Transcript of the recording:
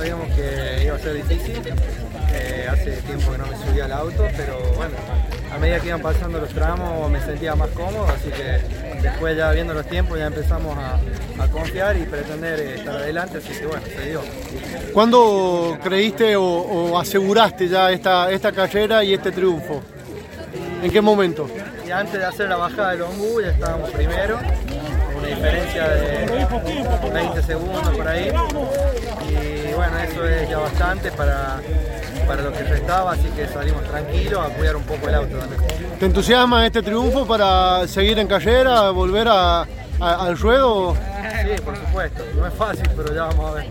sabíamos que iba a ser difícil. Hace tiempo que no me subía al auto, pero bueno, a medida que iban pasando los tramos me sentía más cómodo, así que después ya viendo los tiempos ya empezamos a confiar y pretender estar adelante, así que bueno, se dio. ¿Cuándo creíste o aseguraste ya esta carrera y este triunfo? ¿En qué momento? Y antes de hacer la bajada del ombú ya estábamos primero, con una diferencia de 20 segundos por ahí, y bueno, eso es ya bastante para lo que restaba, así que salimos tranquilos a cuidar un poco el auto también. ¿Te entusiasma este triunfo para seguir en carrera, volver al ruedo? Sí, por supuesto, no es fácil, pero ya vamos a ver.